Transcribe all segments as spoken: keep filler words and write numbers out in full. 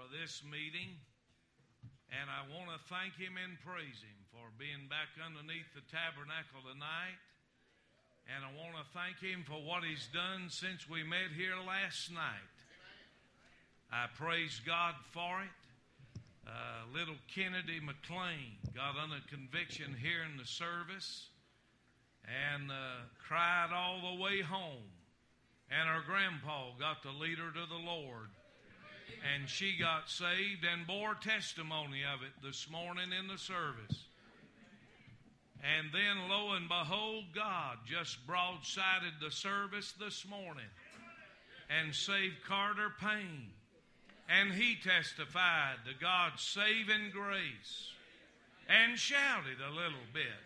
for this meeting, and I want to thank him and praise him for being back underneath the tabernacle tonight. And I want to thank him for what he's done since we met here last night. I praise God for it. Uh, little Kennedy McLean got under conviction here in the service and uh, cried all the way home. And her grandpa got to lead her to the Lord. And she got saved and bore testimony of it this morning in the service. And then, lo and behold, God just broadsided the service this morning and saved Carter Payne. And he testified to God's saving grace and shouted a little bit.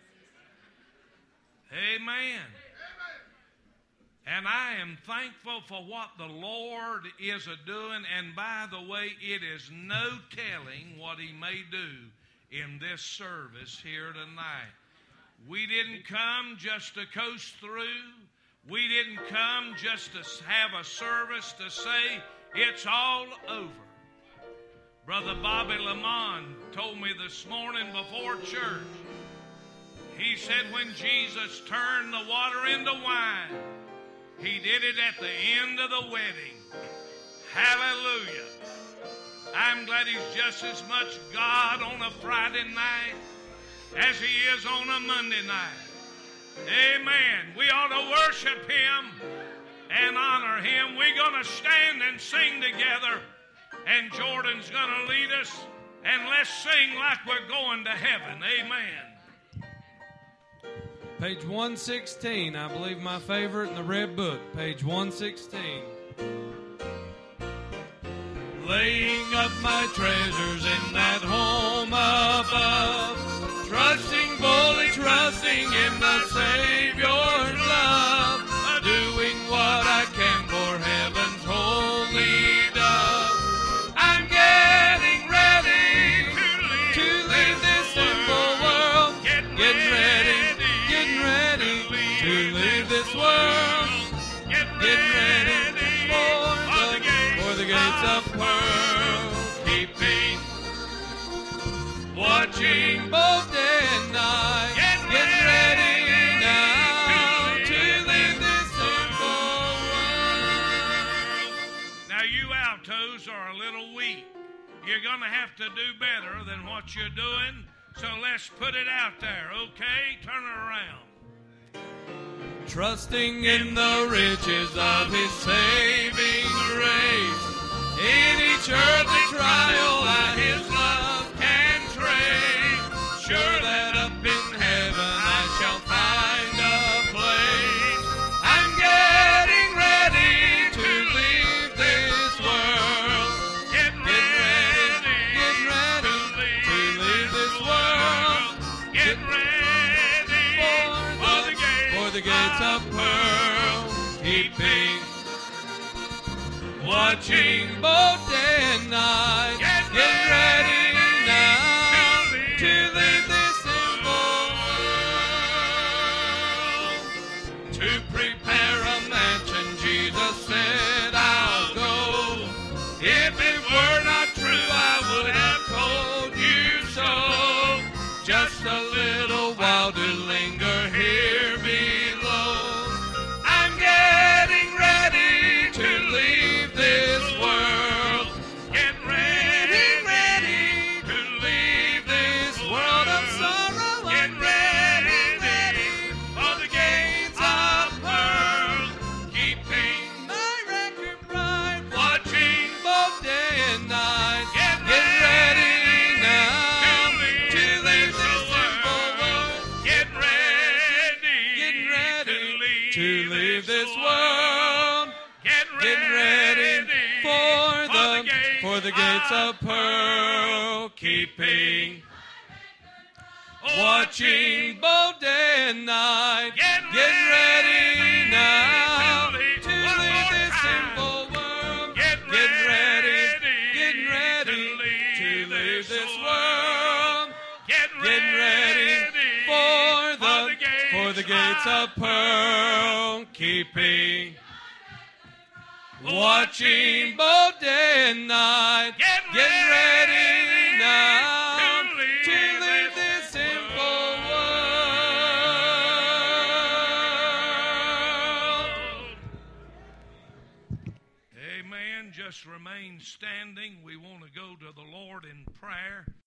Amen. And I am thankful for what the Lord is a-doing. And by the way, it is no telling what he may do in this service here tonight. We didn't come just to coast through. We didn't come just to have a service to say it's all over. Brother Bobby Lamont told me this morning before church, he said when Jesus turned the water into wine, he did it at the end of the wedding. Hallelujah. I'm glad he's just as much God on a Friday night as he is on a Monday night. Amen. We ought to worship him and honor him. We're going to stand and sing together, and Jordan's going to lead us, and let's sing like we're going to heaven. Amen. Page one sixteen, I believe my favorite in the Red Book, page one sixteen. Laying up my treasures in that home above, trusting, fully trusting in my Savior's love, doing what I can for heaven's holy dove. I'm getting ready to leave this sinful world, getting ready, getting ready to leave this world, getting ready for the, for the gates of pearl, keeping, watching both day and night, getting ready now to leave this sinful world. Now you altos are a little weak. You're going to have to do better than what you're doing, so let's put it out there, okay? Turn it around. Trusting in the riches of his saving grace, in each earthly trial I his love can trace, sure that up in heaven I shall find a place. I'm getting ready to leave this world, get ready, get ready to leave this world, get ready for the gates, for the gates of pearl, keeping, watching both day and night, get, get ready now to leave this sinful world, to prepare a mansion. Jesus said I'll go. If it were not true, I would have told you so. Just a little while to linger here below. I'm getting ready to leave this world, get ready, ready to leave this world of sorrow. Get ready, ready for the gates of pearl, keeping my record bright, watching both day and night. Get ready now to leave this simple world. Get ready, get ready to leave this world. Get Get ready, ready for the, gates for the gates of pearl, keeping, watching both day and night. Get Get ready ready now to leave- to one leave more this time. sinful world. Get Get ready, ready get ready to leave to leave this this world. world. Get Get ready for the, for the gates of pearl, keeping, watching both day and night, Get getting ready ready now to leave to leave this this sinful world. Amen. Just remain standing. We want to go to the Lord in prayer.